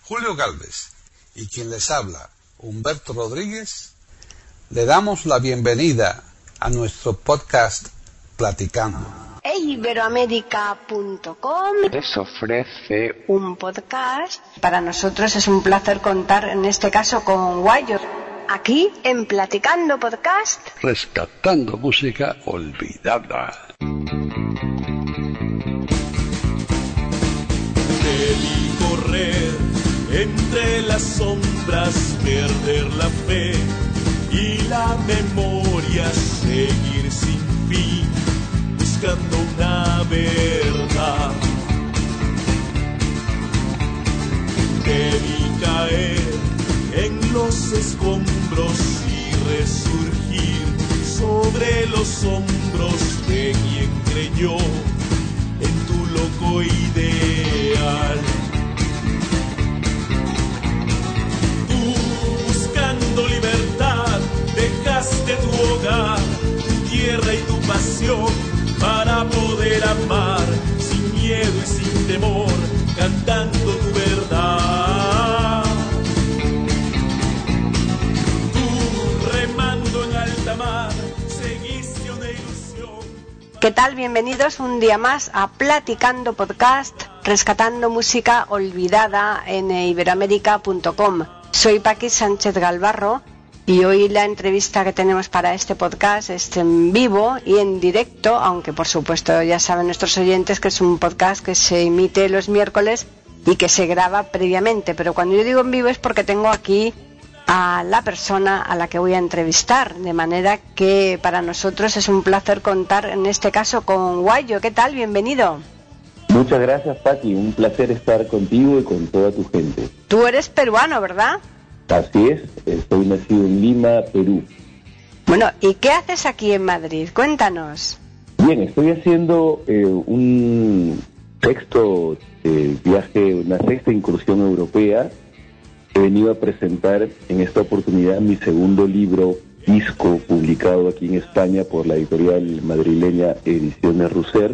Julio Gálvez y quien les habla, Humberto Rodríguez, le damos la bienvenida a nuestro podcast Platicando. Iberoamerica.com les ofrece un podcast. Para nosotros es un placer contar, en este caso, con Guayo. Aquí en Platicando Podcast, rescatando música olvidada. Debí correr entre las sombras, perder la fe y la memoria, seguir sin fin, buscando una verdad. Debí caer en los escombros y resurgir sobre los hombros de quien creyó en tu loco ideal. Tú, buscando libertad, dejaste tu hogar, tu tierra y tu pasión para poder amar sin miedo y sin temor, cantando tu verdad. Tú, remando en alta mar, seguiste una ilusión. ¿qué tal? Bienvenidos un día más a Platicando Podcast, rescatando música olvidada en Iberoamerica.com. Soy Paqui Sánchez Galvarro y hoy la entrevista que tenemos para este podcast es en vivo y en directo, aunque por supuesto ya saben nuestros oyentes que es un podcast que se emite los miércoles y que se graba previamente, pero cuando yo digo en vivo es porque tengo aquí a la persona a la que voy a entrevistar, de manera que para nosotros es un placer contar en este caso con Guayo. ¿Qué tal? Bienvenido. Muchas gracias, Paqui, un placer estar contigo y con toda tu gente. Tú eres peruano, ¿verdad? Así es, estoy nacido en Lima, Perú. Bueno, ¿y qué haces aquí en Madrid? Cuéntanos. Bien, estoy haciendo un sexto viaje, una sexta incursión europea. He venido a presentar en esta oportunidad mi segundo libro, disco, publicado aquí en España por la editorial madrileña Ediciones Russer,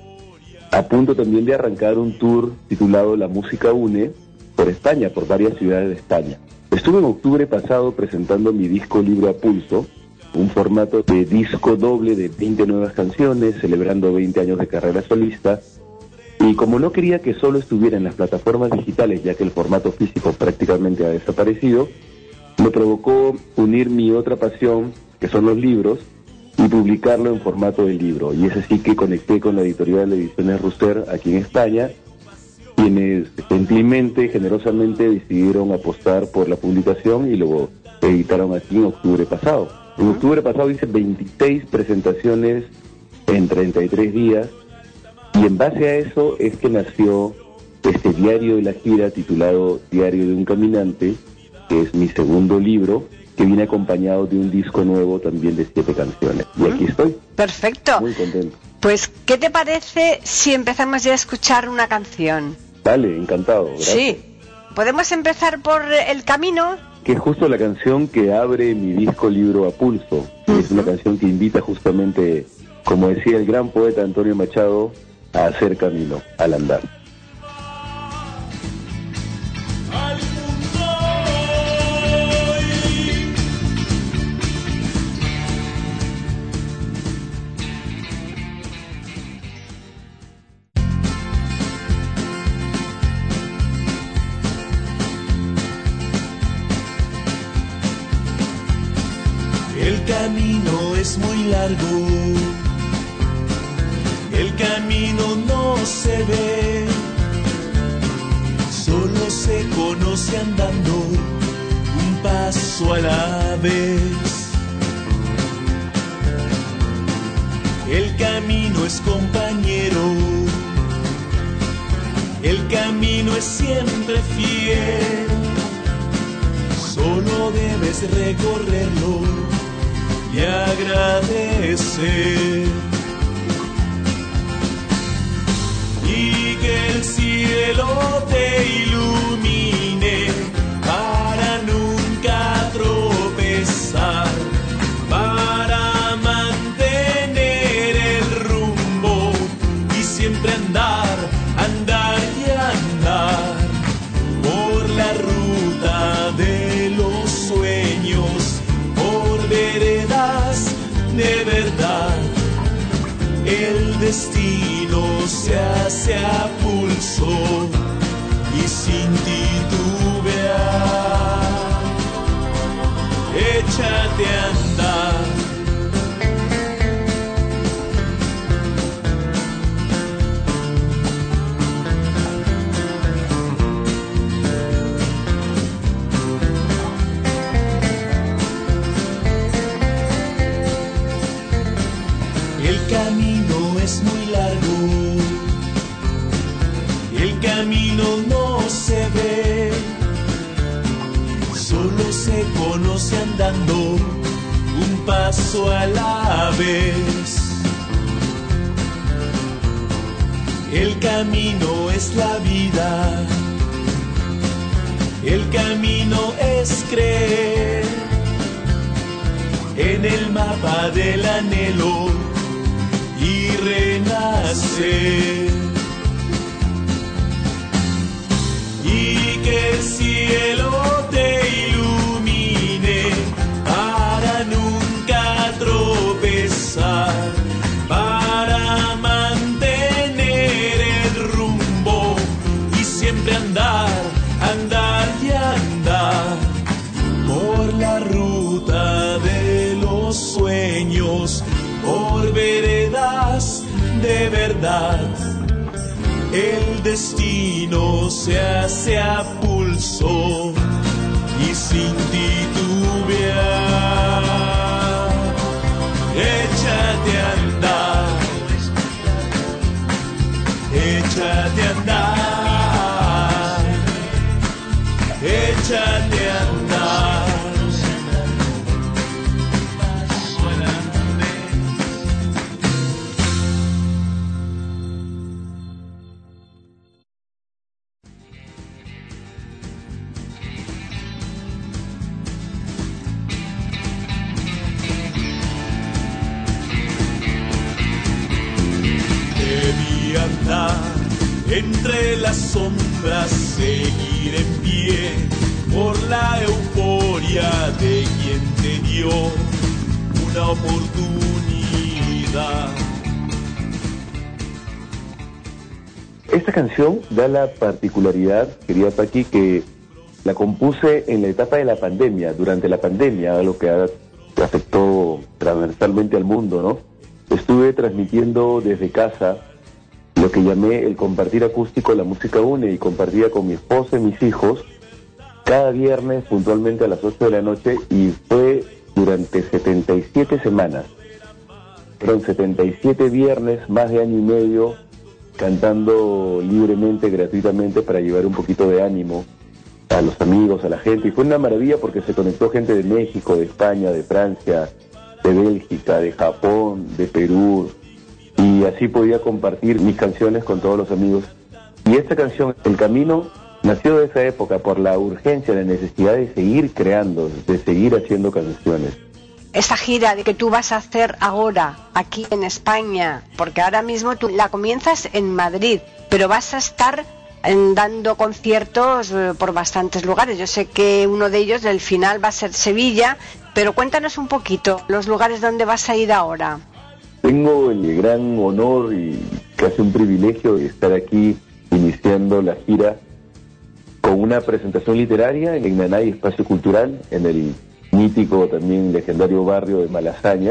a punto también de arrancar un tour titulado La Música Une por España, por varias ciudades de España. Estuve en octubre pasado presentando mi disco Libro a Pulso, un formato de disco doble de 20 nuevas canciones, celebrando 20 años de carrera solista. Y como no quería que solo estuviera en las plataformas digitales, ya que el formato físico prácticamente ha desaparecido, me provocó unir mi otra pasión, que son los libros, y publicarlo en formato de libro. Y es así que conecté con la editorial de Ediciones Russer aquí en España, quienes gentilmente, generosamente decidieron apostar por la publicación y luego editaron aquí en octubre pasado. En octubre pasado hice 26 presentaciones en 33 días, y en base a eso es que nació este diario de la gira titulado Diario de un Caminante, que es mi segundo libro, que viene acompañado de un disco nuevo también de 7 canciones. Y aquí estoy. Perfecto. Muy contento. Pues, ¿qué te parece si empezamos ya a escuchar una canción? Dale, encantado. Gracias. Sí. ¿Podemos empezar por El Camino? Que es justo la canción que abre mi disco Libro a Pulso. Es una canción que invita justamente, como decía el gran poeta Antonio Machado, a hacer camino, al andar. Al mundo hoy. El camino es muy largo, el camino no se ve, solo se conoce andando un paso a la vez. El camino es compañero, el camino es siempre fiel, solo debes recorrerlo y agradecer. Y que el cielo te ilumine para nunca tropezar, para mantener el rumbo y siempre andar, andar y andar por la hace a pulso y sin titubear, échate a andar. El camino es muy largo, el camino no se ve, solo se conoce andando un paso a la vez. El camino es la vida, el camino es creer en el mapa del anhelo y renacer, y que el cielo te ilumine para nunca tropezar, para mantener el rumbo y siempre andar, andar y andar por la ruta de los sueños, por veredas de verdad. El destino se hace a pulso y sin titubear, échate a andar, échate a andar, échate a andar. Entre las sombras seguir en pie por la euforia de quien te dio una oportunidad. Esta canción da la particularidad, querida Paqui, que la compuse en la etapa de la pandemia, durante la pandemia, algo que afectó transversalmente al mundo, ¿no? Estuve transmitiendo desde casa lo que llamé el compartir acústico La Música Une, y compartía con mi esposa y mis hijos cada viernes puntualmente a las 8 de la noche, y fue durante 77 semanas. Fueron 77 viernes, más de año y medio, cantando libremente, gratuitamente, para llevar un poquito de ánimo a los amigos, a la gente. Y fue una maravilla porque se conectó gente de México, de España, de Francia, de Bélgica, de Japón, de Perú, y así podía compartir mis canciones con todos los amigos. Y esta canción, El Camino, nació de esa época por la urgencia, la necesidad de seguir creando, de seguir haciendo canciones. Esta gira que tú vas a hacer ahora, aquí en España, porque ahora mismo tú la comienzas en Madrid, pero vas a estar dando conciertos por bastantes lugares. Yo sé que uno de ellos, el final, va a ser Sevilla, pero cuéntanos un poquito los lugares donde vas a ir ahora. Tengo el gran honor y casi un privilegio de estar aquí iniciando la gira con una presentación literaria en Nanay Espacio Cultural, en el mítico, también legendario barrio de Malasaña.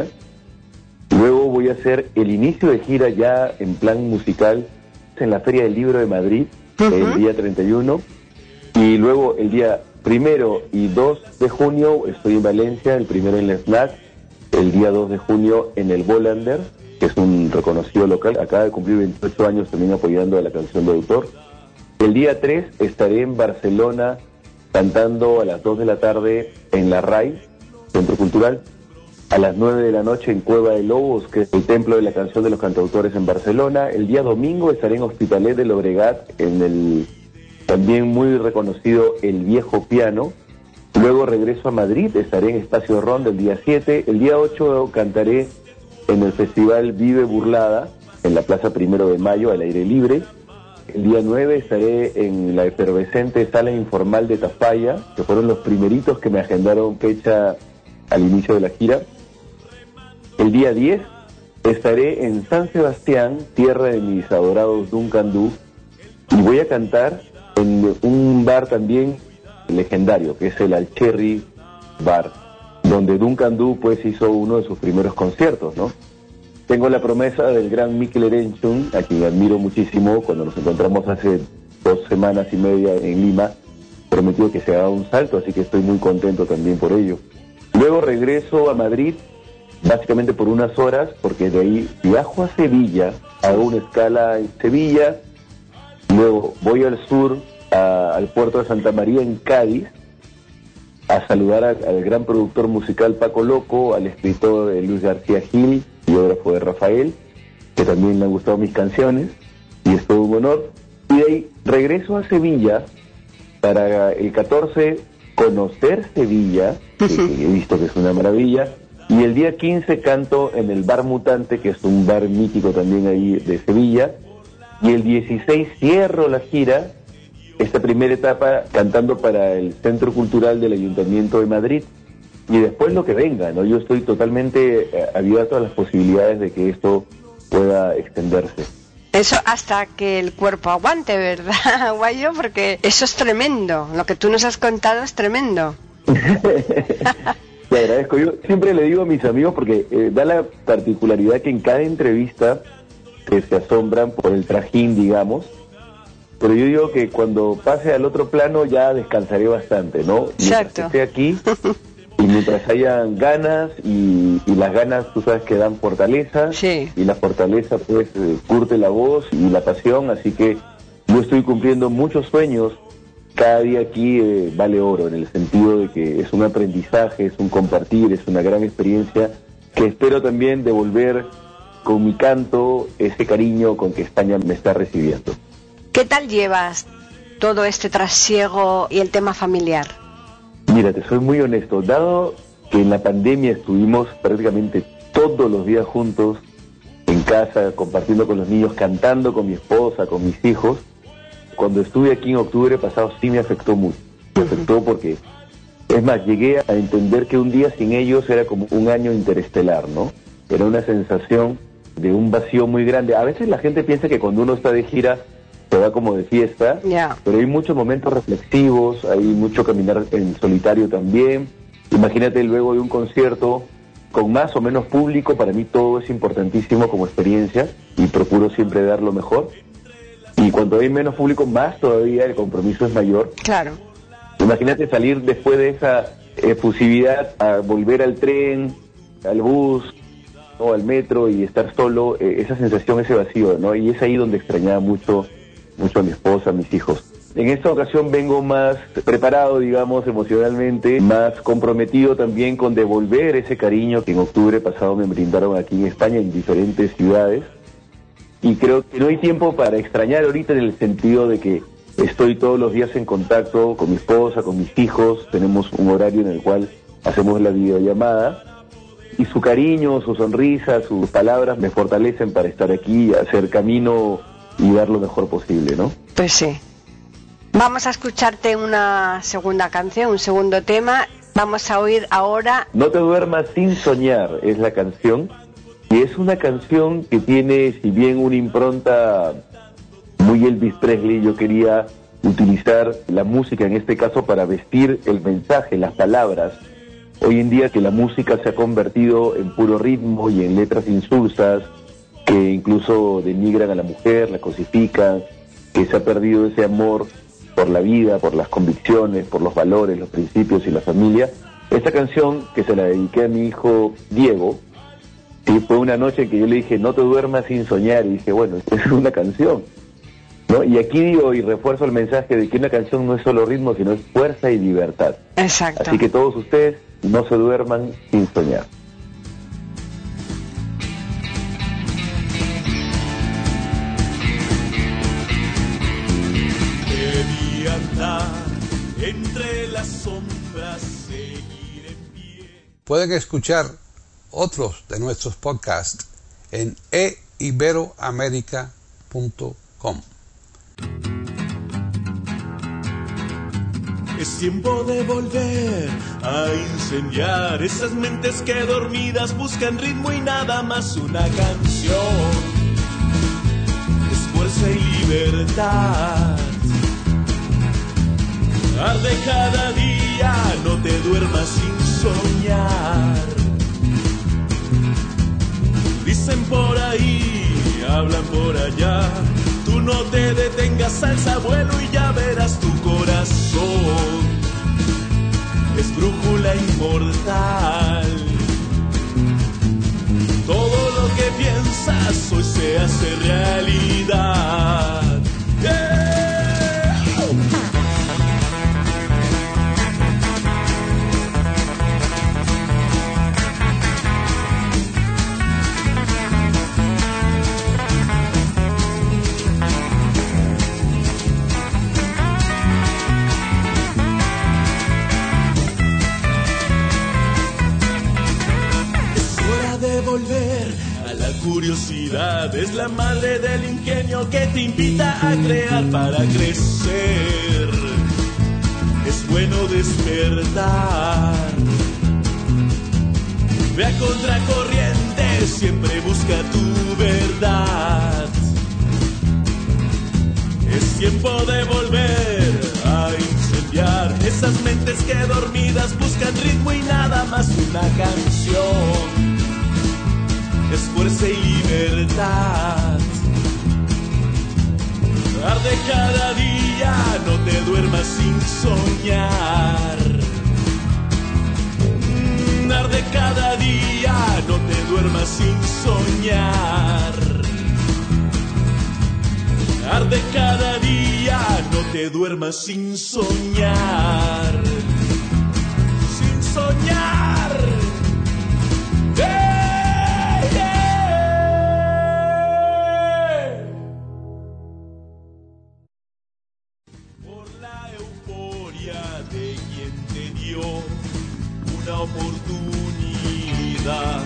Luego voy a hacer el inicio de gira ya en plan musical en la Feria del Libro de Madrid, el día 31, y luego el día 1 y 2 de junio estoy en Valencia, el primero en el Snack, el día 2 de junio en el Volander, que es un reconocido local, acaba de cumplir 28 años también apoyando a la canción de autor. El día 3 estaré en Barcelona cantando a las 2 de la tarde en la RAI, Centro Cultural, a las 9 de la noche en Cueva de Lobos, que es el templo de la canción de los cantautores en Barcelona. El día domingo estaré en Hospitalet de Llobregat, en el también muy reconocido El Viejo Piano. Luego regreso a Madrid, estaré en Espacio Ronda el día 7. El día 8 cantaré en el Festival Vive Burlada, en la Plaza 1 de Mayo, al aire libre. El día 9 estaré en la efervescente Sala Informal de Tafalla, que fueron los primeritos que me agendaron fecha al inicio de la gira. El día 10 estaré en San Sebastián, tierra de mis adorados Duncan Du, y voy a cantar en un bar también legendario, que es el Alcherry Bar, donde Duncan Du pues hizo uno de sus primeros conciertos, ¿no? Tengo la promesa del gran Mikel Erenchun, a quien admiro muchísimo. Cuando nos encontramos hace 2 semanas y media en Lima, prometió que se haga un salto, así que estoy muy contento también por ello. Luego regreso a Madrid, básicamente por unas horas, porque de ahí viajo a Sevilla, hago una escala en Sevilla, luego voy al sur, al puerto de Santa María en Cádiz, a saludar al gran productor musical Paco Loco, al escritor Luis García Gil, biógrafo de Rafael, que también le han gustado mis canciones, y es todo un honor. Y de ahí regreso a Sevilla para el 14 conocer Sevilla, que he visto que es una maravilla, y el día 15 canto en el Bar Mutante, que es un bar mítico también ahí de Sevilla, y el 16 cierro la gira, esta primera etapa, cantando para el Centro Cultural del Ayuntamiento de Madrid, y después lo que venga, ¿no? Yo estoy totalmente abierto a las posibilidades de que esto pueda extenderse. Eso hasta que el cuerpo aguante, ¿verdad, Guayo? Porque eso es tremendo, lo que tú nos has contado es tremendo. Te agradezco. Yo siempre le digo a mis amigos, porque da la particularidad que en cada entrevista se asombran por el trajín, digamos, pero yo digo que cuando pase al otro plano ya descansaré bastante, ¿no? Exacto. Mientras esté aquí y mientras hayan ganas, y las ganas, tú sabes que dan fortaleza, sí. Y la fortaleza pues curte la voz y la pasión, así que yo estoy cumpliendo muchos sueños. Cada día aquí vale oro, en el sentido de que es un aprendizaje, es un compartir, es una gran experiencia que espero también devolver con mi canto ese cariño con que España me está recibiendo. ¿Qué tal llevas todo este trasiego y el tema familiar? Mira, te soy muy honesto. Dado que en la pandemia estuvimos prácticamente todos los días juntos en casa, compartiendo con los niños, cantando con mi esposa, con mis hijos, cuando estuve aquí en octubre pasado sí me afectó mucho. Me afectó porque, es más, llegué a entender que un día sin ellos era como un año interestelar, ¿no? Era una sensación de un vacío muy grande. A veces la gente piensa que cuando uno está de gira se va como de fiesta, pero hay muchos momentos reflexivos, hay mucho caminar en solitario también. Imagínate luego de un concierto con más o menos público, para mí todo es importantísimo como experiencia y procuro siempre dar lo mejor. Y cuando hay menos público, más todavía el compromiso es mayor. Claro. Imagínate salir después de esa efusividad a volver al tren, al bus o al metro y estar solo, esa sensación, ese vacío, ¿no? Y es ahí donde extrañaba mucho a mi esposa, a mis hijos. En esta ocasión vengo más preparado, digamos, emocionalmente, más comprometido también con devolver ese cariño que en octubre pasado me brindaron aquí en España, en diferentes ciudades. Y creo que no hay tiempo para extrañar ahorita, en el sentido de que estoy todos los días en contacto con mi esposa, con mis hijos, tenemos un horario en el cual hacemos la videollamada, y su cariño, su sonrisa, sus palabras me fortalecen para estar aquí, hacer camino y dar lo mejor posible, ¿no? Pues sí. Vamos a escucharte una segunda canción, un segundo tema. Vamos a oír ahora No te duermas sin soñar, es la canción. Y es una canción que tiene, si bien una impronta muy Elvis Presley, yo quería utilizar la música en este caso para vestir el mensaje, las palabras. Hoy en día que la música se ha convertido en puro ritmo y en letras insulsas, que incluso denigran a la mujer, la cosifican, que se ha perdido ese amor por la vida, por las convicciones, por los valores, los principios y la familia. Esta canción, que se la dediqué a mi hijo Diego, y fue una noche en que yo le dije, no te duermas sin soñar, y dije, bueno, esta es una canción, ¿no? Y aquí digo y refuerzo el mensaje de que una canción no es solo ritmo, sino es fuerza y libertad. Exacto. Así que todos ustedes no se duerman sin soñar. Debí andar entre las sombras, seguir en pie. Pueden escuchar otros de nuestros podcasts en eiberoamerica.com. Es tiempo de volver a incendiar esas mentes que dormidas buscan ritmo y nada más una canción. Es fuerza y libertad. Arde cada día, no te duermas sin soñar. Dicen por ahí, hablan por allá. Tú no te detengas, alza vuelo y ya verás tu corazón. Es brújula inmortal. Todo lo que piensas hoy se hace realidad. ¡Yeah! Volver a la curiosidad es la madre del ingenio que te invita a crear para crecer. Es bueno despertar. Ve a contracorriente, siempre busca tu verdad. Es tiempo de volver a incendiar esas mentes que dormidas buscan ritmo y nada más una canción. Es fuerza y libertad. Arde cada día, no te duermas sin soñar. Arde cada día, no te duermas sin soñar. Arde cada día, no te duermas sin soñar. Sin soñar. Oportunidad.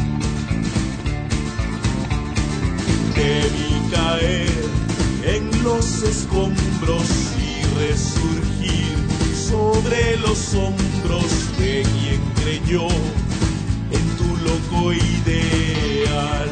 Debí caer en los escombros y resurgir sobre los hombros de quien creyó en tu loco ideal.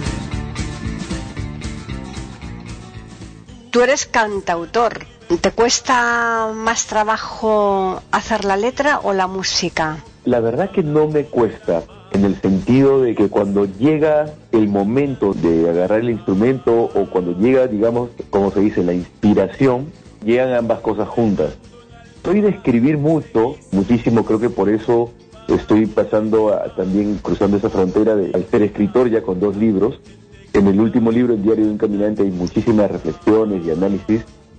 Tú eres cantautor. ¿Te cuesta más trabajo hacer la letra o la música? La verdad que no me cuesta, en el sentido de que cuando llega el momento de agarrar el instrumento o cuando llega, digamos, como se dice, la inspiración, llegan ambas cosas juntas. Soy de escribir muchísimo, creo que por eso estoy pasando también cruzando esa frontera al ser escritor ya con 2 libros. En el último libro, El diario de un caminante, hay muchísimas reflexiones y análisis,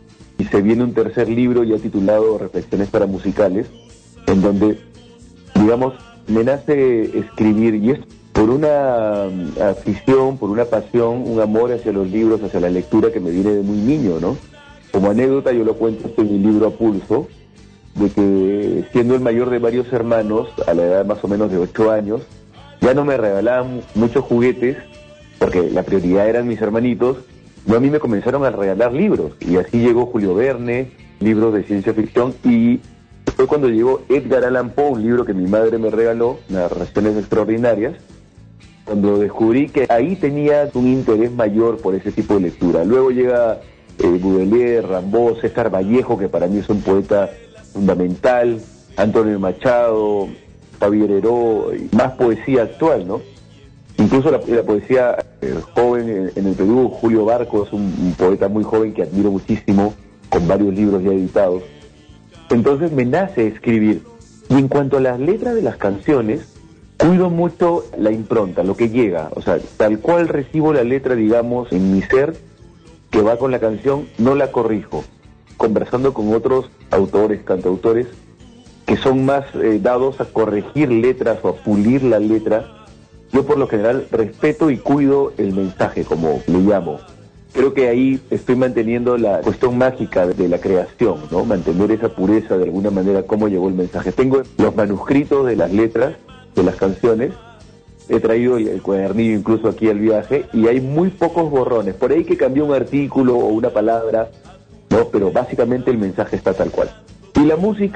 y se viene un tercer libro ya titulado Reflexiones para musicales, en donde, digamos, me nace escribir, y es por una afición, por una pasión, un amor hacia los libros, hacia la lectura que me viene de muy niño, ¿no? Como anécdota yo lo cuento en mi libro A Pulso, de que siendo el mayor de varios hermanos, a la edad más o menos de 8 años, ya no me regalaban muchos juguetes, porque la prioridad eran mis hermanitos, y a mí me comenzaron a regalar libros, y así llegó Julio Verne, libros de ciencia ficción, y fue cuando llegó Edgar Allan Poe, un libro que mi madre me regaló, Narraciones Extraordinarias, cuando descubrí que ahí tenía un interés mayor por ese tipo de lectura. Luego llega Baudelaire, Rimbaud, César Vallejo, que para mí es un poeta fundamental, Antonio Machado, Javier Heró, más poesía actual, ¿no? Incluso la poesía joven en el Perú, Julio Barco es un poeta muy joven que admiro muchísimo, con varios libros ya editados. Entonces me nace escribir. Y en cuanto a las letras de las canciones, cuido mucho la impronta, lo que llega. O sea, tal cual recibo la letra, digamos, en mi ser, que va con la canción, no la corrijo. Conversando con otros autores, cantautores, que son más dados a corregir letras o a pulir la letra, yo por lo general respeto y cuido el mensaje, como le llamo. Creo que ahí estoy manteniendo la cuestión mágica de la creación, ¿no? Mantener esa pureza de alguna manera, cómo llegó el mensaje. Tengo los manuscritos de las letras, de las canciones, he traído el cuadernillo incluso aquí al viaje, y hay muy pocos borrones. Por ahí que cambió un artículo o una palabra, ¿no? Pero básicamente el mensaje está tal cual. Y la música,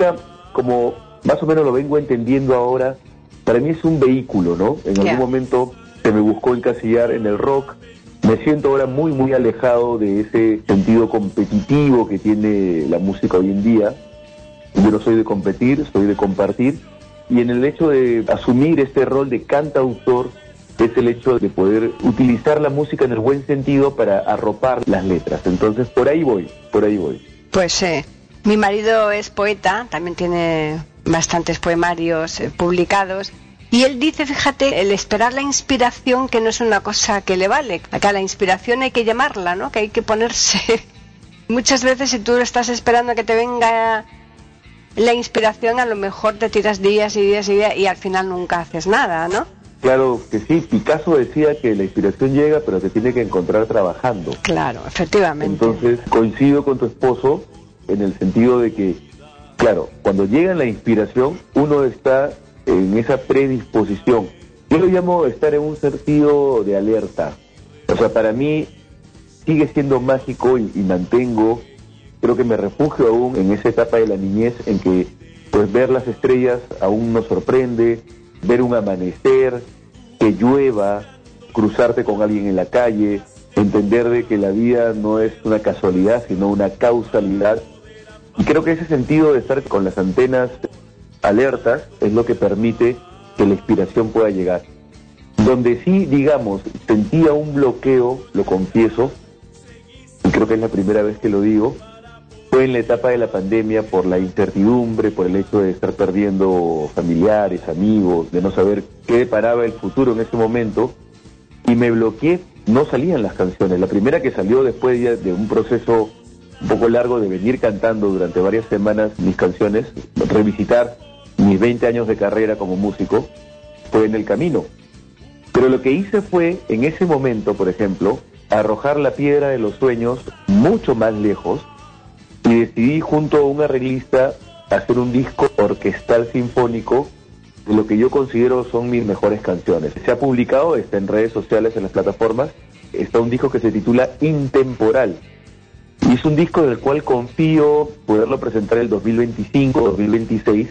como más o menos lo vengo entendiendo ahora, para mí es un vehículo, ¿no? En algún momento se me buscó encasillar en el rock. Me siento ahora muy, muy alejado de ese sentido competitivo que tiene la música hoy en día. Yo no soy de competir, soy de compartir. Y en el hecho de asumir este rol de cantautor, es el hecho de poder utilizar la música en el buen sentido para arropar las letras. Entonces, por ahí voy. Pues mi marido es poeta, también tiene bastantes poemarios publicados. Y él dice, fíjate, el esperar la inspiración, que no es una cosa que le vale. Acá la inspiración hay que llamarla, ¿no? Que hay que ponerse. Muchas veces si tú estás esperando que te venga la inspiración, a lo mejor te tiras días y días y días y al final nunca haces nada, ¿no? Claro que sí, Picasso decía que la inspiración llega, pero se tiene que encontrar trabajando. Claro, efectivamente. Entonces, coincido con tu esposo en el sentido de que, claro, cuando llega la inspiración, uno está en esa predisposición. Yo lo llamo estar en un sentido de alerta. O sea, para mí sigue siendo mágico y mantengo, creo que me refugio aún en esa etapa de la niñez en que pues ver las estrellas aún nos sorprende, ver un amanecer, que llueva, cruzarte con alguien en la calle, entender de que la vida no es una casualidad, sino una causalidad. Y creo que ese sentido de estar con las antenas alertas es lo que permite que la inspiración pueda llegar. Donde sí, digamos, sentía un bloqueo, lo confieso, y creo que es la primera vez que lo digo, fue en la etapa de la pandemia por la incertidumbre, por el hecho de estar perdiendo familiares, amigos, de no saber qué deparaba el futuro en ese momento, y me bloqueé, no salían las canciones. La primera que salió después de un proceso un poco largo de venir cantando durante varias semanas mis canciones, revisitar mis 20 años de carrera como músico, fue En el Camino. Pero lo que hice fue, en ese momento, por ejemplo, arrojar la piedra de los sueños mucho más lejos, y decidí junto a un arreglista hacer un disco orquestal sinfónico de lo que yo considero son mis mejores canciones. Se ha publicado, está en redes sociales, en las plataformas, está un disco que se titula Intemporal. Y es un disco del cual confío poderlo presentar el 2025, 2026,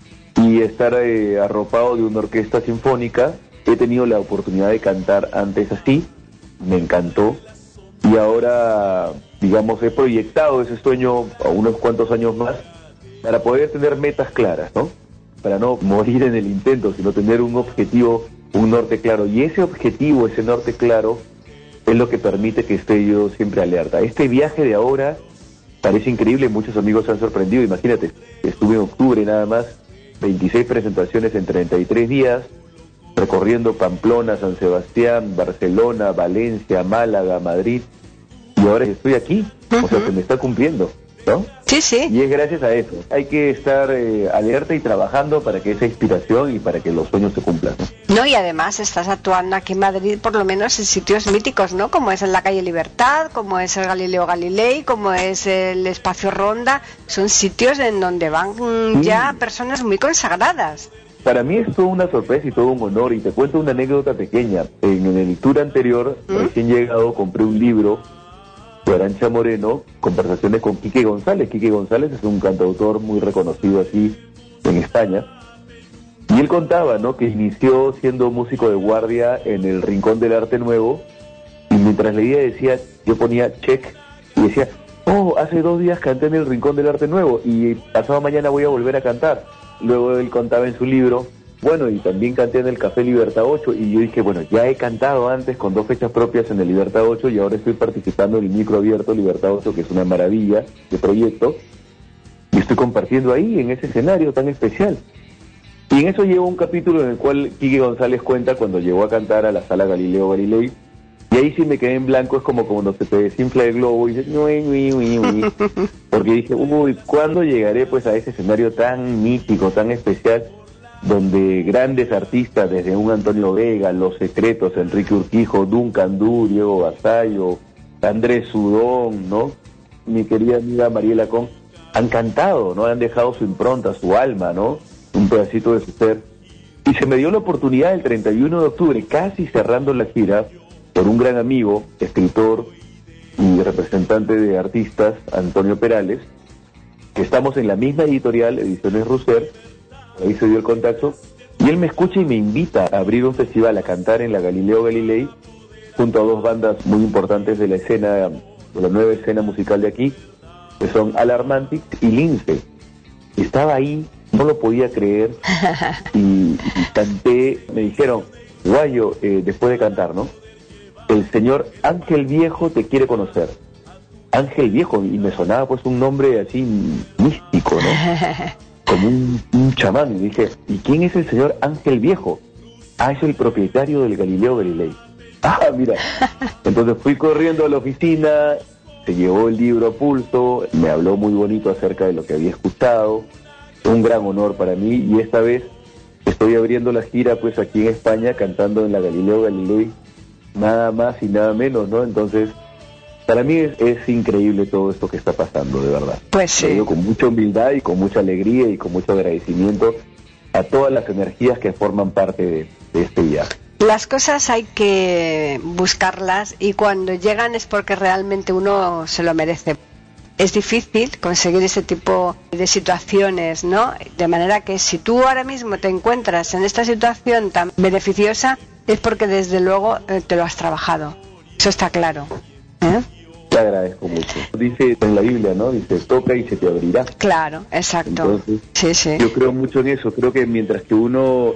y estar arropado de una orquesta sinfónica. He tenido la oportunidad de cantar antes así, me encantó, y ahora, digamos, he proyectado ese sueño a unos cuantos años más para poder tener metas claras, ¿no? Para no morir en el intento, sino tener un objetivo, un norte claro. Y ese objetivo, ese norte claro, es lo que permite que esté yo siempre alerta. Este viaje de ahora parece increíble, muchos amigos se han sorprendido. Imagínate, estuve en octubre nada más, 26 presentaciones en 33 días, recorriendo Pamplona, San Sebastián, Barcelona, Valencia, Málaga, Madrid, y ahora estoy aquí. O sea, se me está cumpliendo, ¿no? Sí, sí. Y es gracias a eso. Hay que estar alerta y trabajando para que esa inspiración y para que los sueños se cumplan, ¿no? No, y además estás actuando aquí en Madrid, por lo menos en sitios míticos, ¿no? Como es en la calle Libertad, como es el Galileo Galilei, como es el Espacio Ronda. Son sitios en donde van ya personas muy consagradas. Para mí es toda una sorpresa y todo un honor, y te cuento una anécdota pequeña. En el tour anterior, recién llegado, compré un libro de Arantxa Moreno, Conversaciones con Quique González. Quique González es un cantautor muy reconocido aquí en España, y él contaba, ¿no?, que inició siendo músico de guardia en el Rincón del Arte Nuevo, y mientras leía decía, yo ponía check, y decía, oh, hace 2 días canté en el Rincón del Arte Nuevo, y pasado mañana voy a volver a cantar. Luego él contaba en su libro, bueno, y también canté en el Café Libertad 8, y yo dije, bueno, ya he cantado antes con 2 fechas propias en el Libertad 8, y ahora estoy participando en el micro abierto Libertad 8, que es una maravilla de proyecto, y estoy compartiendo ahí, en ese escenario tan especial. Y en eso llevo un capítulo en el cual Quique González cuenta cuando llegó a cantar a la sala Galileo Galilei, y ahí sí me quedé en blanco, es como cuando se te desinfla el globo y dices, porque dije, uy, ¿cuándo llegaré pues a ese escenario tan mítico, tan especial, donde grandes artistas, desde un Antonio Vega, Los Secretos, Enrique Urquijo, Duncan Du, Diego Vasallo, Andrés Sudón, ¿no?, mi querida amiga Mariela Con, han cantado, ¿no?, han dejado su impronta, su alma, ¿no?, un pedacito de su ser. Y se me dio la oportunidad el 31 de octubre, casi cerrando la gira, por un gran amigo, escritor y representante de artistas, Antonio Perales, que estamos en la misma editorial, Ediciones Russer, ahí se dio el contacto, y él me escucha y me invita a abrir un festival, a cantar en la Galileo Galilei, junto a dos bandas muy importantes de la escena, de la nueva escena musical de aquí, que son Alarmantics y Lince. Y estaba ahí, no lo podía creer, y canté, me dijeron, Guayo, después de cantar, ¿no? El señor Ángel Viejo te quiere conocer. Ángel Viejo, y me sonaba pues un nombre así místico, ¿no? Como un chamán. Y dije, ¿y quién es el señor Ángel Viejo? Ah, es el propietario del Galileo Galilei. Ah, mira. Entonces fui corriendo a la oficina, se llevó el libro a pulso, me habló muy bonito acerca de lo que había escuchado. Un gran honor para mí, y esta vez estoy abriendo la gira pues aquí en España, cantando en la Galileo Galilei, nada más y nada menos, ¿no? Entonces, para mí es increíble todo esto que está pasando, de verdad. Pues sí. Lo digo con mucha humildad y con mucha alegría y con mucho agradecimiento a todas las energías que forman parte de este viaje. Las cosas hay que buscarlas, y cuando llegan es porque realmente uno se lo merece. Es difícil conseguir ese tipo de situaciones, ¿no? De manera que si tú ahora mismo te encuentras en esta situación tan beneficiosa, es porque desde luego te lo has trabajado. Eso está claro. Te agradezco mucho. Dice en la Biblia, ¿no? Dice, toca y se te abrirá. Claro, exacto. Entonces, sí. Yo creo mucho en eso. Creo que mientras que uno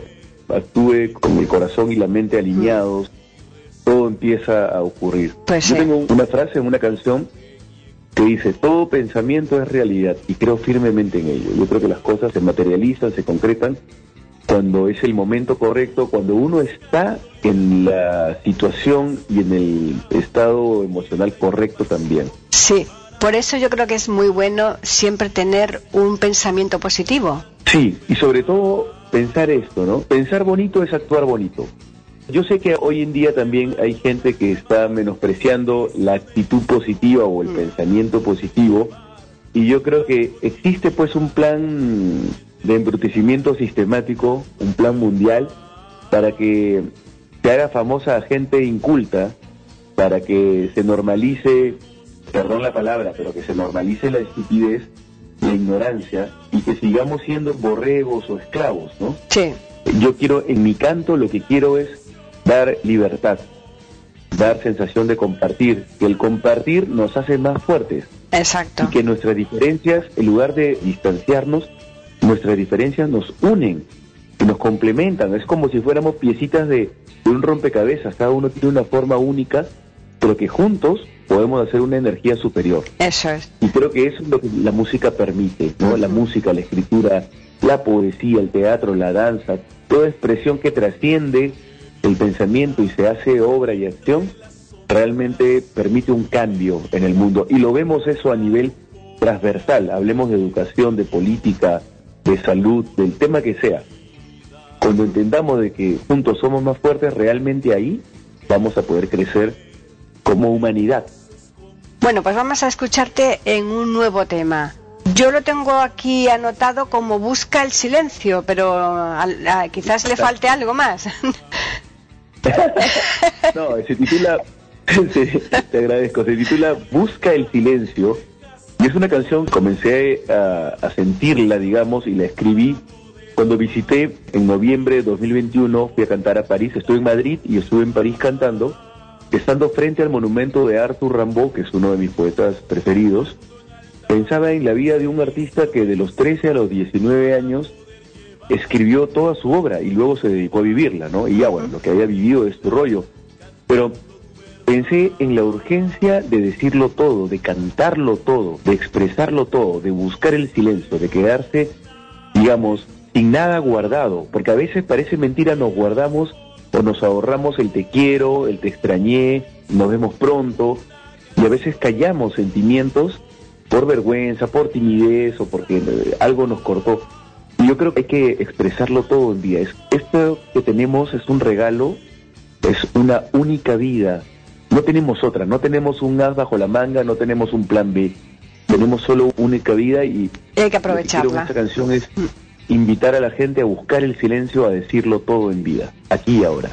actúe con el corazón y la mente alineados, todo empieza a ocurrir. Pues yo sí. tengo una frase en una canción que dice, todo pensamiento es realidad, y creo firmemente en ello. Yo creo que las cosas se materializan, se concretan cuando es el momento correcto, cuando uno está en la situación y en el estado emocional correcto también. Sí, por eso yo creo que es muy bueno siempre tener un pensamiento positivo. Sí, y sobre todo pensar esto, ¿no? Pensar bonito es actuar bonito. Yo sé que hoy en día también hay gente que está menospreciando la actitud positiva o el pensamiento positivo, y yo creo que existe pues un plan de embrutecimiento sistemático, un plan mundial, para que se haga famosa a gente inculta, para que se normalice, perdón la palabra, pero que se normalice la estupidez, la ignorancia, y que sigamos siendo borregos o esclavos, ¿no? Sí. Yo quiero, en mi canto, lo que quiero es dar libertad, dar sensación de compartir, que el compartir nos hace más fuertes. Exacto. Y que nuestras diferencias, en lugar de distanciarnos, nuestras diferencias nos unen y nos complementan. Es como si fuéramos piecitas de un rompecabezas, cada uno tiene una forma única, pero que juntos podemos hacer una energía superior. Eso es. Y creo que eso es lo que la música permite, ¿no? La música, la escritura, la poesía, el teatro, la danza, toda expresión que trasciende el pensamiento y se hace obra y acción, realmente permite un cambio en el mundo. Y lo vemos eso a nivel transversal. Hablemos de educación, de política, de salud, del tema que sea. Cuando entendamos de que juntos somos más fuertes, realmente ahí vamos a poder crecer como humanidad. Bueno, pues vamos a escucharte en un nuevo tema. Yo lo tengo aquí anotado como Busca el silencio, pero quizás le falte algo más. No, se titula, te agradezco, se titula Busca el silencio, y es una canción, comencé a sentirla, digamos, y la escribí cuando visité en noviembre de 2021, fui a cantar a París, estuve en Madrid y estuve en París cantando, estando frente al monumento de Arthur Rimbaud, que es uno de mis poetas preferidos. Pensaba en la vida de un artista que de los 13 a los 19 años escribió toda su obra y luego se dedicó a vivirla, ¿no? Y ya, bueno, lo que había vivido es tu rollo. Pero pensé en la urgencia de decirlo todo, de cantarlo todo, de expresarlo todo, de buscar el silencio, de quedarse, digamos, sin nada guardado. Porque a veces parece mentira, nos guardamos o nos ahorramos el te quiero, el te extrañé, nos vemos pronto, y a veces callamos sentimientos por vergüenza, por timidez o porque algo nos cortó. Y yo creo que hay que expresarlo todo el día. Esto que tenemos es un regalo, es una única vida. No tenemos otra, no tenemos un as bajo la manga, no tenemos un plan B. Tenemos solo una única vida y hay que aprovecharla. Lo que quiero con esta canción es invitar a la gente a buscar el silencio, a decirlo todo en vida, aquí y ahora.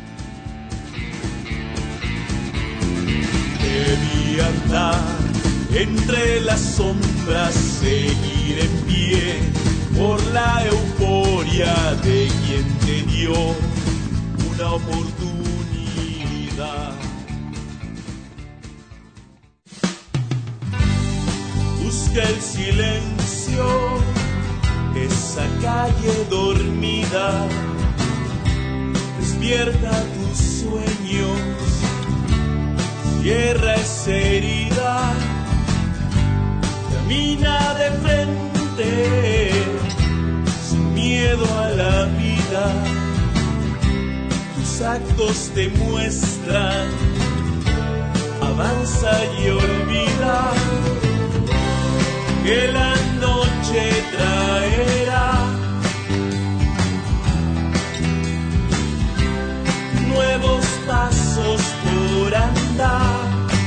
Debí andar entre las sombras seguir en pie, por la euforia de quien te dio una oportunidad. Busca el silencio, esa calle dormida, despierta tus sueños, cierra esa herida, camina de frente, sin miedo a la vida, tus actos te muestran, avanza y olvida, que la noche traerá nuevos pasos por andar,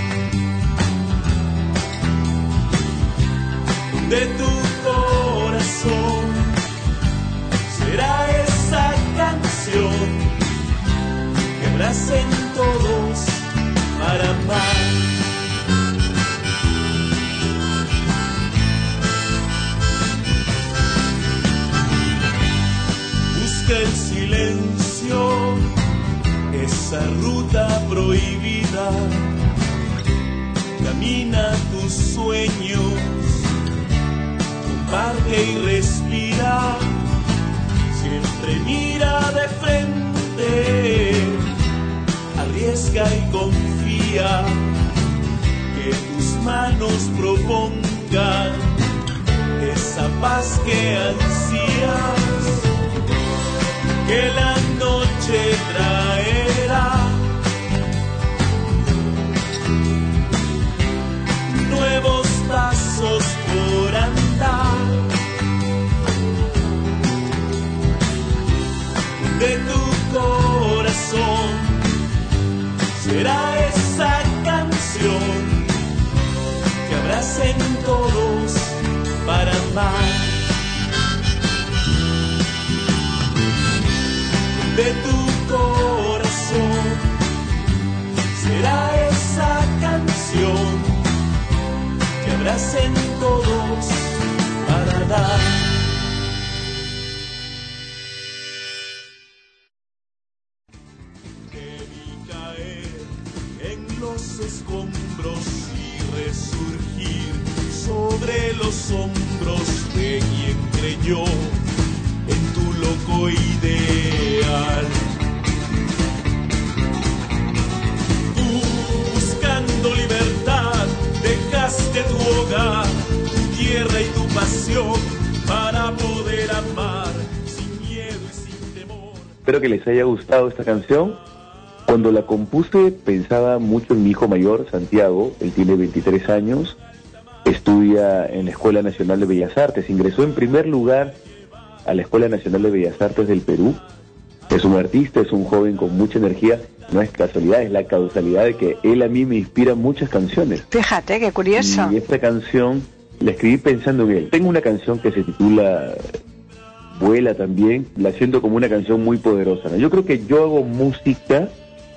de tu corazón será esa canción que abracen todos para amar. Busca el silencio, esa ruta prohibida, camina tus sueños, comparte y respira, siempre mira de frente, arriesga y confía, que tus manos propongan esa paz que ansías, que la noche traerá nuevos pasos por andar, de tu corazón será esa canción que abracen todos para amar. De tu corazón será esa canción que abracen todos para dar. Que vi caer en los escombros y resurgir sobre los hombros de quien creyó en tu loco ideal. Tú, buscando libertad, dejaste tu hogar, tu tierra y tu pasión para poder amar sin miedo y sin temor. Espero que les haya gustado esta canción. Cuando la compuse pensaba mucho en mi hijo mayor, Santiago. Él tiene 23 años, estudia en la Escuela Nacional de Bellas Artes, ingresó en primer lugar a la Escuela Nacional de Bellas Artes del Perú. Es un artista, es un joven con mucha energía. No es casualidad, es la causalidad de que él a mí me inspira muchas canciones. Fíjate, qué curioso. Y esta canción la escribí pensando en él. Tengo una canción que se titula Vuela también. La siento como una canción muy poderosa, ¿no? Yo creo que yo hago música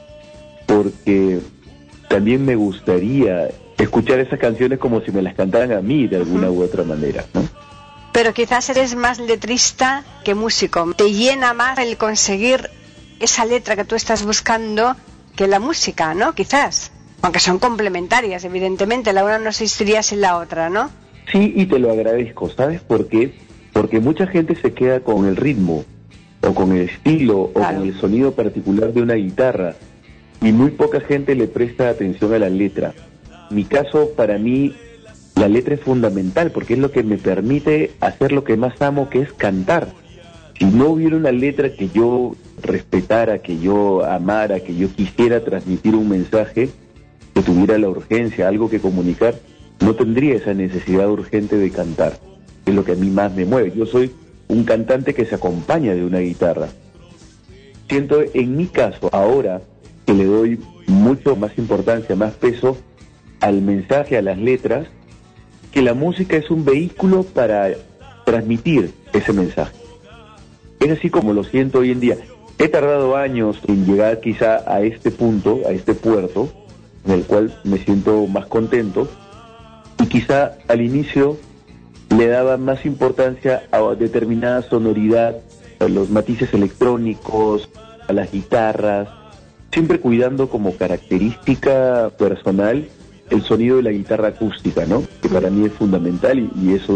porque también me gustaría escuchar esas canciones como si me las cantaran a mí de alguna u otra manera, ¿no? Pero quizás eres más letrista que músico. Te llena más el conseguir esa letra que tú estás buscando que la música, ¿no? Quizás. Aunque son complementarias, evidentemente. La una no existiría sin la otra, ¿no? Sí, y te lo agradezco. ¿Sabes por qué? Porque mucha gente se queda con el ritmo, o con el estilo, Claro. o con el sonido particular de una guitarra. Y muy poca gente le presta atención a la letra. Mi caso, para mí, la letra es fundamental porque es lo que me permite hacer lo que más amo, que es cantar. Si no hubiera una letra que yo respetara, que yo amara, que yo quisiera transmitir un mensaje, que tuviera la urgencia, algo que comunicar, no tendría esa necesidad urgente de cantar. Es lo que a mí más me mueve. Yo soy un cantante que se acompaña de una guitarra. Siento, en mi caso, ahora que le doy mucho más importancia, más peso al mensaje, a las letras, que la música es un vehículo para transmitir ese mensaje. Es así como lo siento hoy en día. He tardado años en llegar quizá a este punto, a este puerto, en el cual me siento más contento, y quizá al inicio le daba más importancia a determinada sonoridad, a los matices electrónicos, a las guitarras, siempre cuidando como característica personal el sonido de la guitarra acústica, ¿no? Que para mí es fundamental y es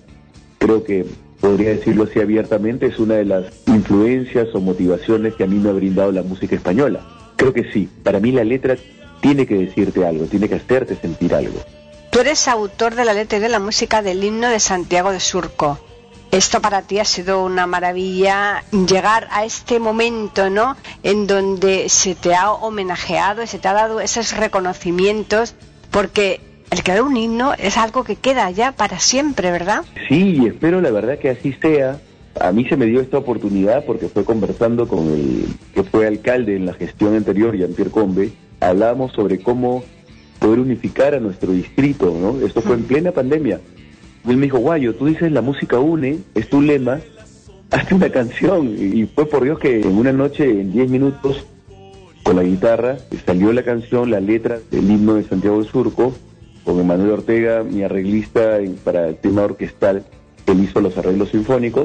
creo que podría decirlo así abiertamente, es una de las influencias o motivaciones que a mí me ha brindado la música española. Creo que sí, para mí la letra tiene que decirte algo, tiene que hacerte sentir algo. Tú eres autor de la letra y de la música del himno de Santiago de Surco. Esto para ti ha sido una maravilla, llegar a este momento, ¿no?, en donde se te ha homenajeado y se te ha dado esos reconocimientos, porque el crear un himno es algo que queda ya para siempre, ¿verdad? Sí, y espero la verdad que así sea. A mí se me dio esta oportunidad porque fue conversando con el que fue alcalde en la gestión anterior, Jean-Pierre Combe. Hablábamos sobre cómo poder unificar a nuestro distrito, ¿no? Esto fue en plena pandemia. Él me dijo, Guayo, tú dices la música une, es tu lema, hazte una canción. Y fue por Dios que en una noche, en 10 minutos, con la guitarra, salió la canción, la letra del himno de Santiago de Surco, con Emanuel Ortega, mi arreglista para el tema orquestal. Él hizo los arreglos sinfónicos,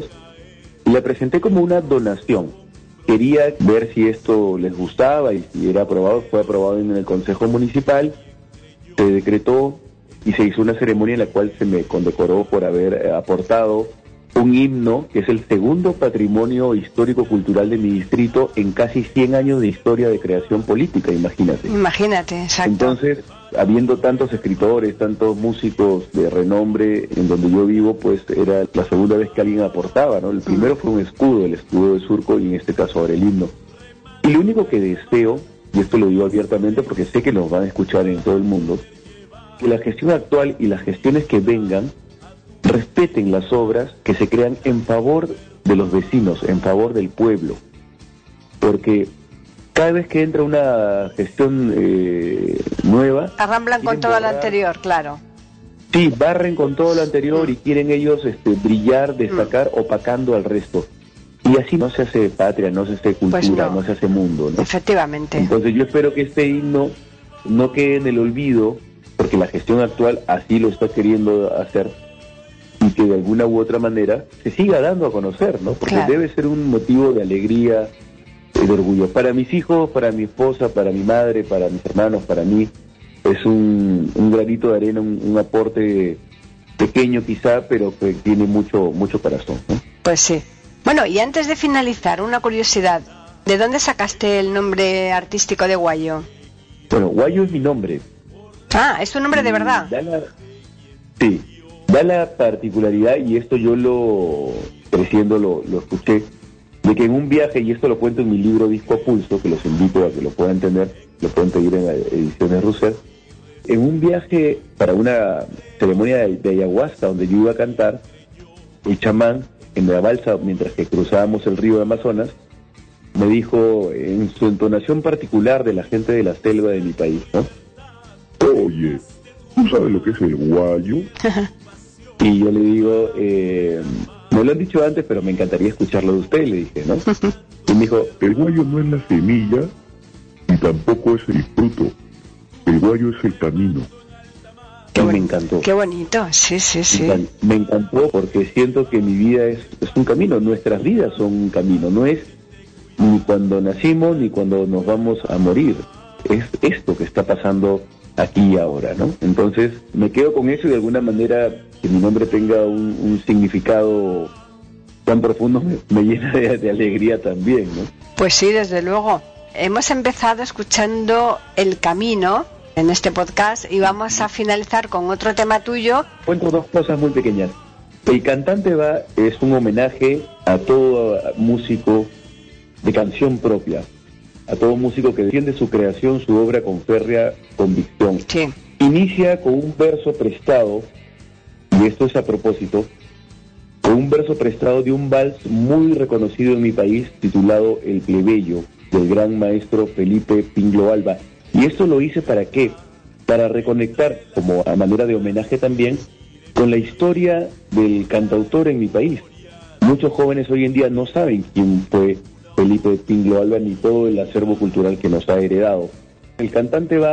y la presenté como una donación. Quería ver si esto les gustaba y si era aprobado. Fue aprobado en el Consejo Municipal, se decretó y se hizo una ceremonia en la cual se me condecoró por haber aportado un himno que es el segundo patrimonio histórico-cultural de mi distrito en casi 100 años de historia de creación política, imagínate. Imagínate, exacto. Entonces, habiendo tantos escritores, tantos músicos de renombre en donde yo vivo, pues era la segunda vez que alguien aportaba, ¿no? El primero fue un escudo, el escudo de Surco, y en este caso ahora el himno. Y lo único que deseo, y esto lo digo abiertamente porque sé que nos van a escuchar en todo el mundo, que la gestión actual y las gestiones que vengan respeten las obras que se crean en favor de los vecinos, en favor del pueblo. Porque cada vez que entra una gestión nueva... Arramblan con todo lo anterior, claro. Sí, barren con todo lo anterior y quieren ellos brillar, destacar, opacando al resto. Y así no se hace patria, no se hace cultura, Pues no se hace mundo, ¿no? Efectivamente. Entonces yo espero que este himno no quede en el olvido, porque la gestión actual así lo está queriendo hacer, y que de alguna u otra manera se siga dando a conocer, ¿no? Porque claro, debe ser un motivo de alegría y de orgullo. Para mis hijos, para mi esposa, para mi madre, para mis hermanos, para mí, es un granito de arena, un aporte pequeño quizá, pero que tiene mucho corazón, ¿no? Pues sí. Bueno, y antes de finalizar, una curiosidad. ¿De dónde sacaste el nombre artístico de Guayo? Bueno, Guayo es mi nombre. Ah, ¿es tu nombre de verdad? Sí, da la particularidad, y esto yo creciendo lo escuché, de que en un viaje, y esto lo cuento en mi libro Disco a Pulso, que los invito a que lo puedan tener, lo pueden pedir en Ediciones Rousseff, en un viaje para una ceremonia de ayahuasca donde yo iba a cantar, el chamán en la balsa, mientras que cruzábamos el río de Amazonas, me dijo en su entonación particular de la gente de la selva de mi país, ¿no? Oye, ¿tú sabes lo que es el guayo? Y yo le digo, me lo han dicho antes, pero me encantaría escucharlo de usted, le dije, ¿no? Y me dijo, el guayo no es la semilla y tampoco es el fruto, el guayo es el camino. Y me encantó. Qué bonito, sí. Me encantó porque siento que mi vida es un camino, nuestras vidas son un camino, no es ni cuando nacimos ni cuando nos vamos a morir, es esto que está pasando aquí y ahora, ¿no? Entonces me quedo con eso, y de alguna manera que mi nombre tenga un significado tan profundo me llena de alegría también, ¿no? Pues sí, desde luego. Hemos empezado escuchando El Camino en este podcast y vamos a finalizar con otro tema tuyo. Cuento dos cosas muy pequeñas. El Cantante Va es un homenaje a todo músico de canción propia, a todo músico que defiende su creación, su obra con férrea convicción. Sí. Inicia con un verso prestado, y esto es a propósito, con un verso prestado de un vals muy reconocido en mi país, titulado El Plebeyo, del gran maestro Felipe Pinglo Alba. Y esto lo hice ¿para qué? Para reconectar, como a manera de homenaje también, con la historia del cantautor en mi país. Muchos jóvenes hoy en día no saben quién fue Felipe Pinglo Alba ni todo el acervo cultural que nos ha heredado. El Cantante Va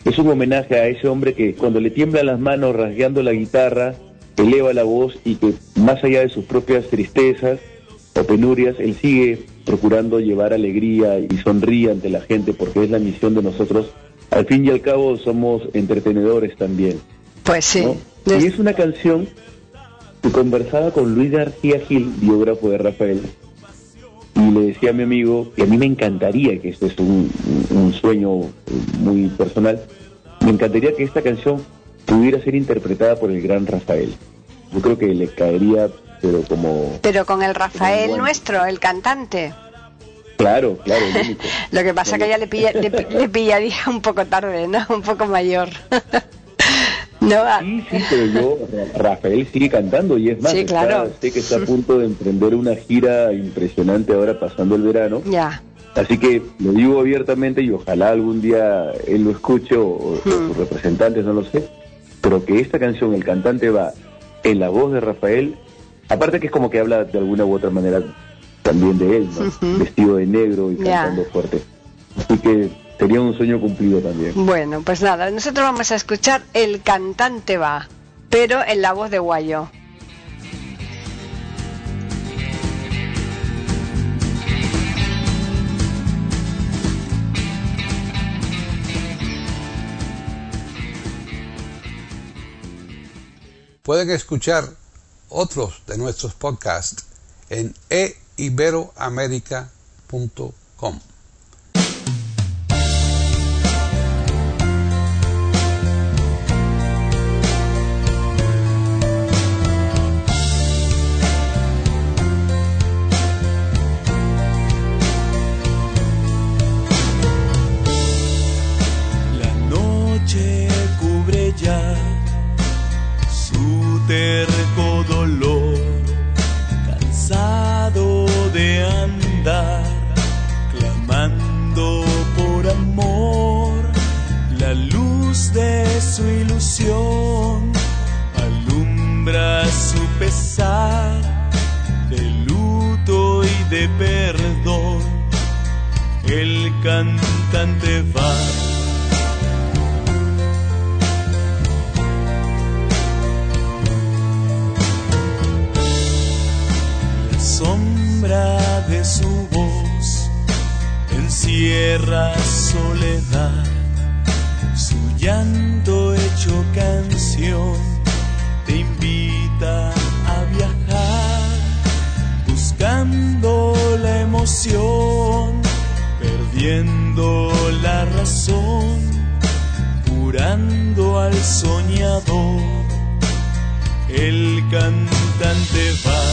Es un homenaje a ese hombre que cuando le tiemblan las manos rasgueando la guitarra, eleva la voz y que más allá de sus propias tristezas o penurias, él sigue procurando llevar alegría y sonríe ante la gente, porque es la misión de nosotros. Al fin y al cabo somos entretenedores también. Pues sí. ¿No? Y es una canción que conversaba con Luis García Gil, biógrafo de Rafael, y le decía a mi amigo, y a mí me encantaría, que este es un sueño muy personal, me encantaría que esta canción pudiera ser interpretada por el gran Rafael. Yo creo que le caería, pero con el Rafael nuestro, el cantante. Claro, el único. Lo que pasa que ya le pillaría un poco tarde, ¿no? Un poco mayor. No, sí, pero Rafael sigue cantando y es más, sí, claro. Sé que está a punto de emprender una gira impresionante ahora pasando el verano. Ya. Así que lo digo abiertamente y ojalá algún día él lo escuche o sus representantes, no lo sé, pero que esta canción, el cantante va en la voz de Rafael, aparte que es como que habla de alguna u otra manera también de él, ¿no? Vestido de negro y cantando fuerte. Así que sería un sueño cumplido también. Bueno, pues nada, nosotros vamos a escuchar El cantante va, pero en la voz de Guayo. Pueden escuchar otros de nuestros podcasts en eiberoamerica.com. La noche cubre ya su terco dolor, cansado de andar, clamando por amor. La luz de su ilusión alumbra su pesar de luto y de perdón. El cantante va. Sombra de su voz encierra soledad, su llanto hecho canción te invita a viajar, buscando la emoción, perdiendo la razón, curando al soñador. El cantante va.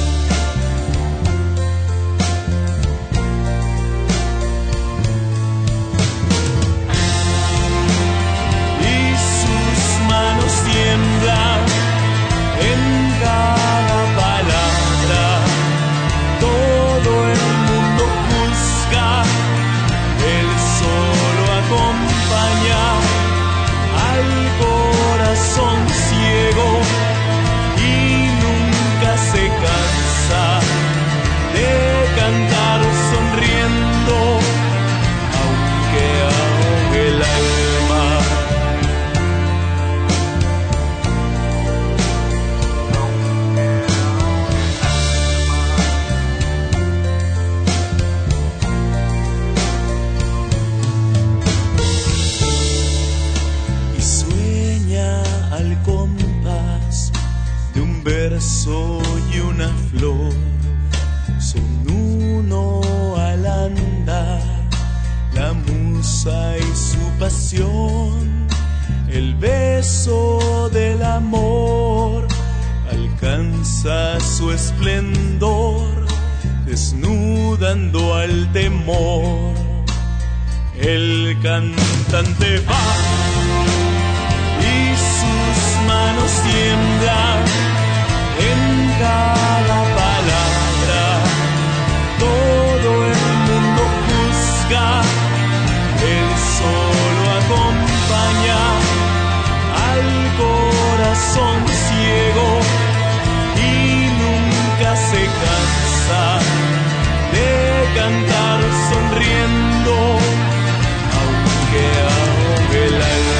Tiembla en cada palabra, todo el mundo juzga, él solo acompaña al corazón ciego y nunca se cansa de cantar sonriendo, aunque ahogue el alma. Y una flor son uno al andar, la musa y su pasión, el beso del amor alcanza su esplendor, desnudando al temor. El cantante va y sus manos tiemblan en cada palabra, todo el mundo juzga, él solo acompaña al corazón ciego y nunca se cansa de cantar sonriendo, aunque ahogue el alma.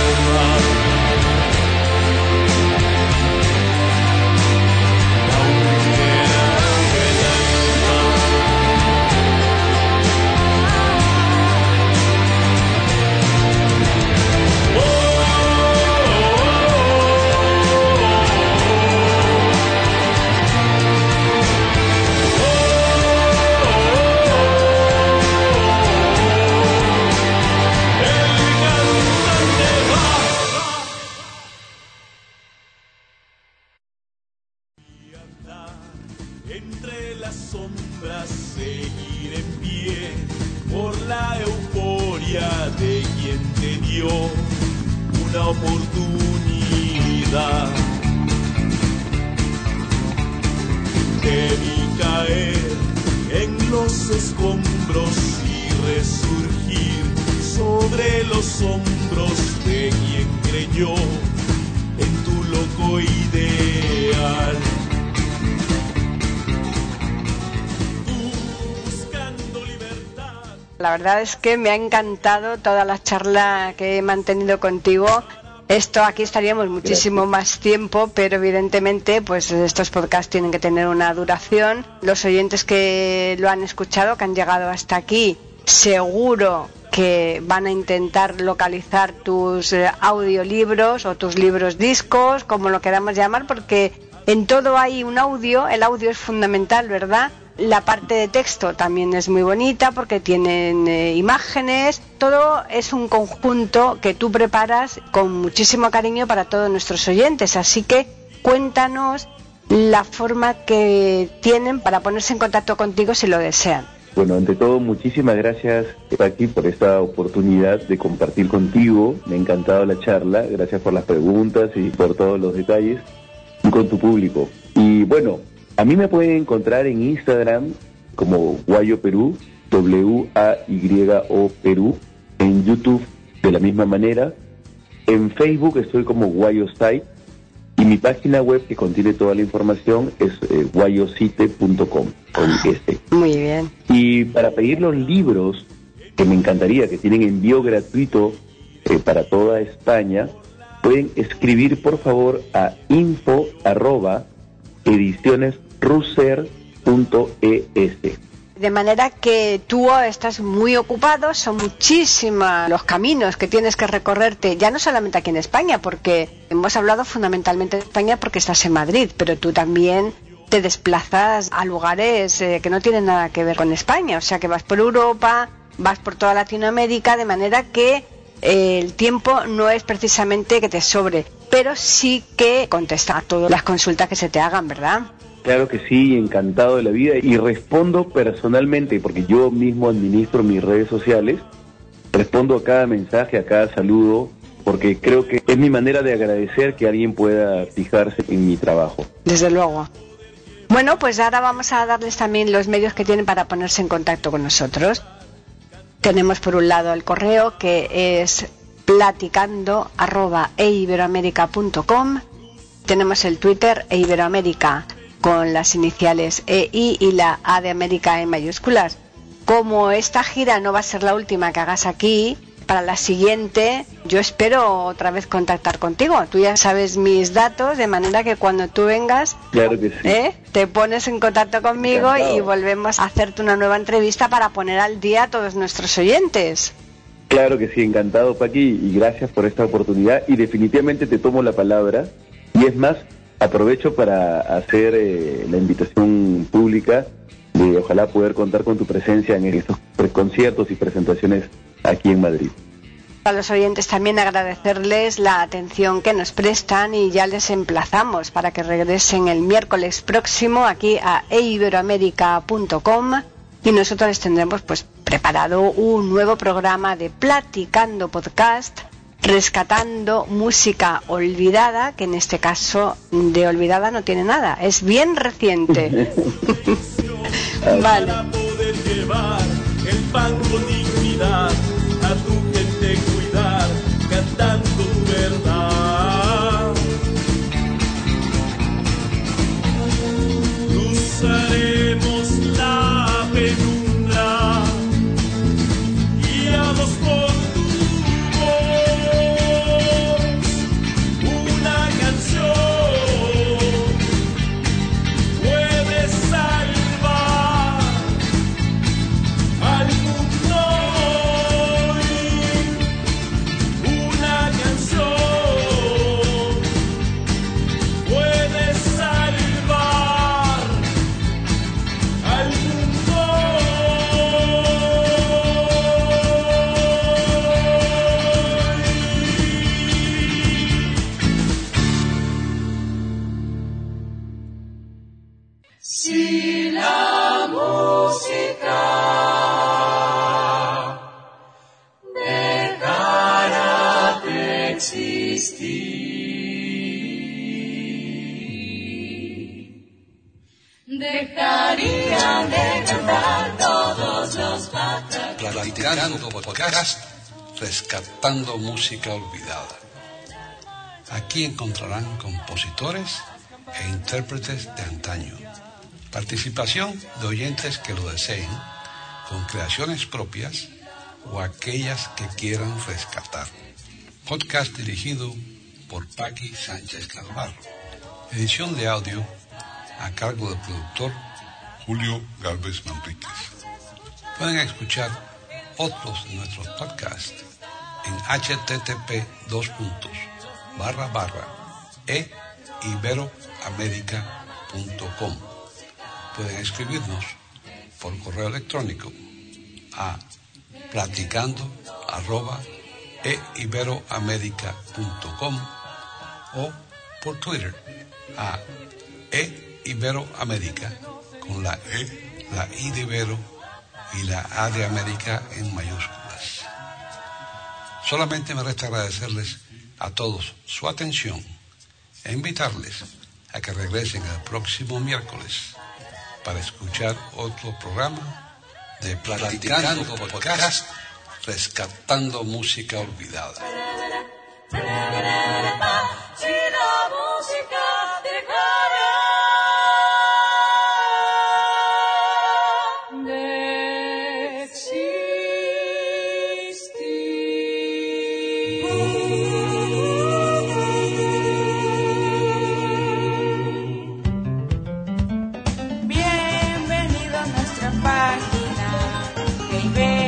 Entre las sombras seguir en pie, por la euforia de quien te dio una oportunidad. Te vi caer en los escombros y resurgir sobre los hombros de quien creyó en tu loco ideal. La verdad es que me ha encantado toda la charla que he mantenido contigo. Aquí estaríamos muchísimo más tiempo, pero evidentemente pues estos podcasts tienen que tener una duración. Los oyentes que lo han escuchado, que han llegado hasta aquí, seguro que van a intentar localizar tus audiolibros o tus libros discos, como lo queramos llamar, porque en todo hay un audio. El audio es fundamental, ¿verdad? La parte de texto también es muy bonita porque tienen imágenes. Todo es un conjunto que tú preparas con muchísimo cariño para todos nuestros oyentes. Así que cuéntanos la forma que tienen para ponerse en contacto contigo si lo desean. Bueno, ante todo, muchísimas gracias, Paqui, por esta oportunidad de compartir contigo. Me ha encantado la charla. Gracias por las preguntas y por todos los detalles y con tu público. Y bueno, a mí me pueden encontrar en Instagram como Guayo Perú, WAYO Perú, en YouTube de la misma manera, en Facebook estoy como Guayo Site y mi página web que contiene toda la información es guayosite.com con S. Muy bien. Y para pedir los libros, que me encantaría, que tienen envío gratuito para toda España, pueden escribir por favor a info@edicionesruser.es. De manera que tú estás muy ocupado, son muchísimos los caminos que tienes que recorrerte, ya no solamente aquí en España, porque hemos hablado fundamentalmente de España porque estás en Madrid, pero tú también te desplazas a lugares que no tienen nada que ver con España, o sea que vas por Europa, vas por toda Latinoamérica, de manera que el tiempo no es precisamente que te sobre, pero sí que contesta a todas las consultas que se te hagan, ¿verdad? Claro que sí, encantado de la vida, y respondo personalmente, porque yo mismo administro mis redes sociales, respondo a cada mensaje, a cada saludo, porque creo que es mi manera de agradecer que alguien pueda fijarse en mi trabajo. Desde luego. Bueno, pues ahora vamos a darles también los medios que tienen para ponerse en contacto con nosotros. Tenemos por un lado el correo, que es platicando@eiberoamerica.com. Tenemos el Twitter eiberoamerica con las iniciales EI y la A de América en mayúsculas. Como esta gira no va a ser la última que hagas aquí, para la siguiente yo espero otra vez contactar contigo. Tú ya sabes mis datos, de manera que cuando tú vengas, claro que sí, te pones en contacto conmigo. Encantado. Y volvemos a hacerte una nueva entrevista para poner al día a todos nuestros oyentes. Claro que sí, encantado, Paqui, y gracias por esta oportunidad, y definitivamente te tomo la palabra, y es más, aprovecho para hacer la invitación pública de ojalá poder contar con tu presencia en estos conciertos y presentaciones aquí en Madrid. A los oyentes también agradecerles la atención que nos prestan y ya les emplazamos para que regresen el miércoles próximo aquí a eiberoamerica.com y nosotros les tendremos pues preparado un nuevo programa de Platicando Podcast, rescatando música olvidada, que en este caso de olvidada no tiene nada, es bien reciente. Vale. Para poder llevar el pan con dignidad, a tu gente cuidar, cantando tu verdad. Cruzaremos la penumbra, guiados por tu voz, una canción puede salvar al mundo hoy. Una canción puede salvar Si la música dejara de existir, dejarían de cantar todos los pájaros. Platicando podcast, rescatando música olvidada. Aquí encontrarán compositores e intérpretes de antaño. Participación de oyentes que lo deseen, con creaciones propias o aquellas que quieran rescatar. Podcast dirigido por Paqui Sánchez Galvarro. Edición de audio a cargo del productor Julio Galvez Manríquez. Pueden escuchar otros de nuestros podcasts en http://eiberoamerica.com. Pueden escribirnos por correo electrónico a platicando@eiberoamerica.com o por Twitter a eiberoamerica con la E, la I de Ibero y la A de América en mayúsculas. Solamente me resta agradecerles a todos su atención e invitarles a que regresen el próximo miércoles para escuchar otro programa de Platicando Podcast, rescatando música olvidada. Si la música dejara de existir. Bienvenido a nuestra página de